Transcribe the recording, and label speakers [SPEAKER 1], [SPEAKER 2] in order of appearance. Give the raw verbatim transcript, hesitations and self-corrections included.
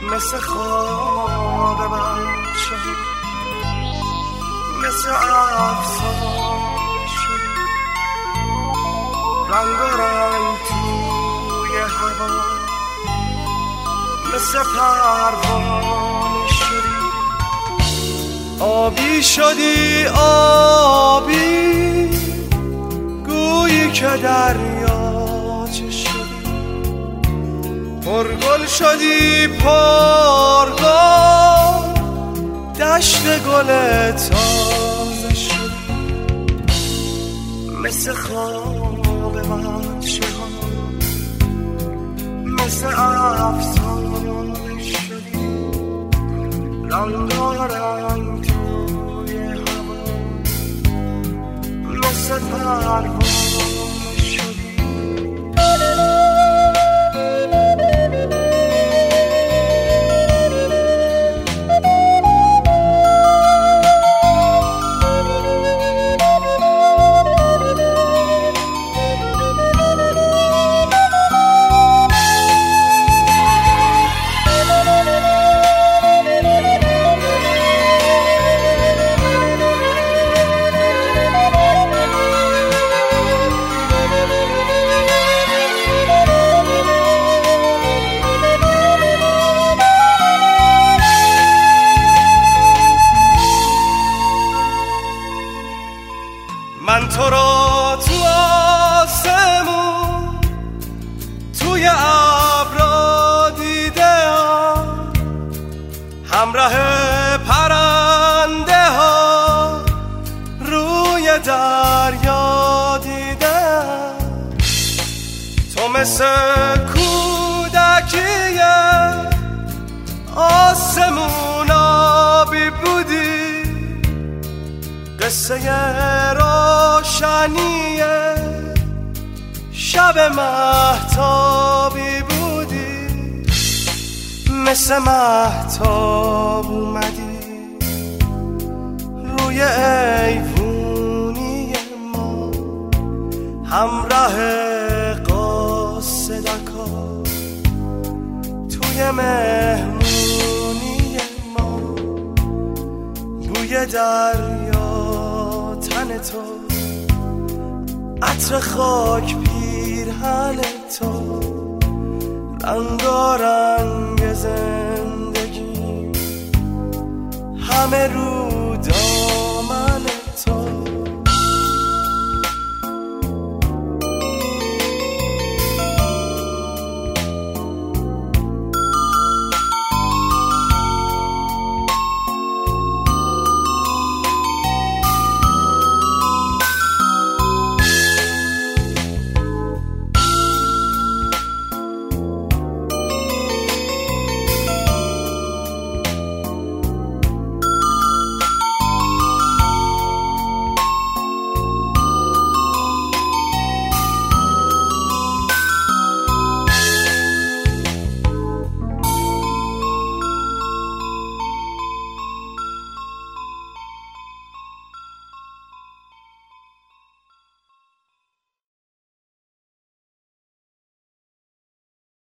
[SPEAKER 1] مثل خواب بچه، مثل افسانه شدی، رنگ و رنگ توی هوا، مثل پروانه شدی. آبی شدی آبی، گویی که دریاچه شدی. پرگل شدی پرگل، دشت گل تازه شدی. مثل خواب بچه ها، مثل افسانه شدی، رنگارنگ توی هوا، مثل پروانه شدی. من تو را تو آسمون توی ابرا دیدم، همراه پرنده ها روی دریا دیدم. تو مثل کودکی آسمون آبی بودی، قصه روشنی شب مهتابی بودی. مثل مهتاب اومدی روی ایوونی ما، همراه قاصدکا توی مهمونی ما. بوی دریا تن تو، عطر خاک پیرهن تو، رنگارنگ زندگی همه رو